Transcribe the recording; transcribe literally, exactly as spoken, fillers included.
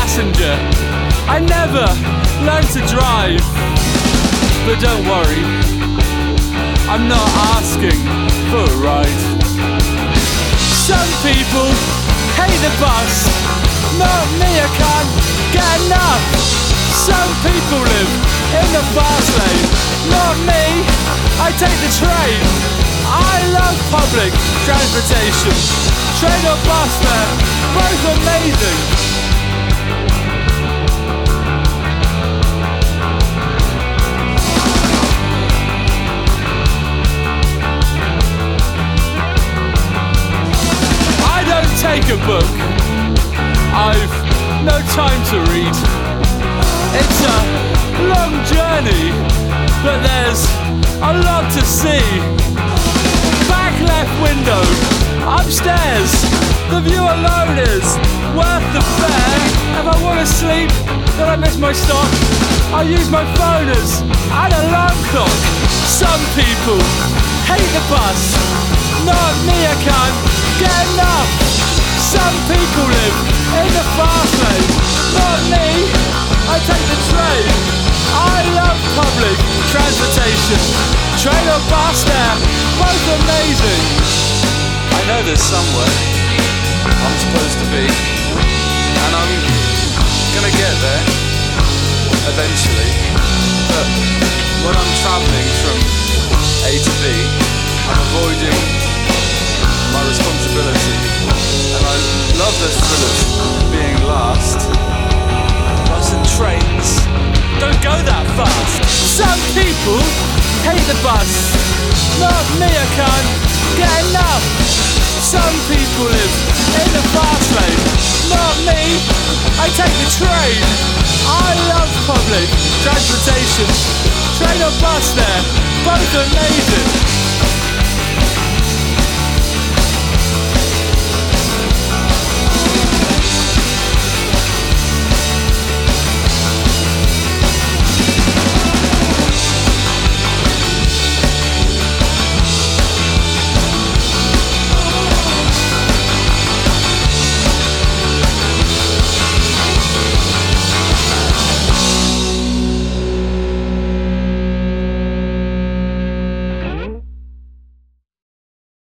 passenger. I never learned to drive. But don't worry, I'm not asking for a ride. Some people hate the bus, not me, I can't get enough. Some people live in the fast lane, not me, I take the train. I love public transportation, train or bus, they're both amazing. Take a book, I've no time to read. It's a long journey, but there's a lot to see. Back left window, upstairs, the view alone is worth the fare. If I want to sleep, then I miss my stop. I use my phone as an alarm clock. Some people hate the bus, not me, I can't get enough. Some people live in the fast lane, not me, I take the train. I love public transportation, train or bus, they're both amazing. I know there's somewhere I'm supposed to be, and I'm gonna get there eventually. But when I'm travelling from A to B, I'm avoiding my responsibility, and I love the thrill of being last. Bus and trains don't go that fast. Some people hate the bus, not me, I can't get enough. Some people live in the fast lane, not me, I take the train. I love public transportation, train or bus, they're both amazing.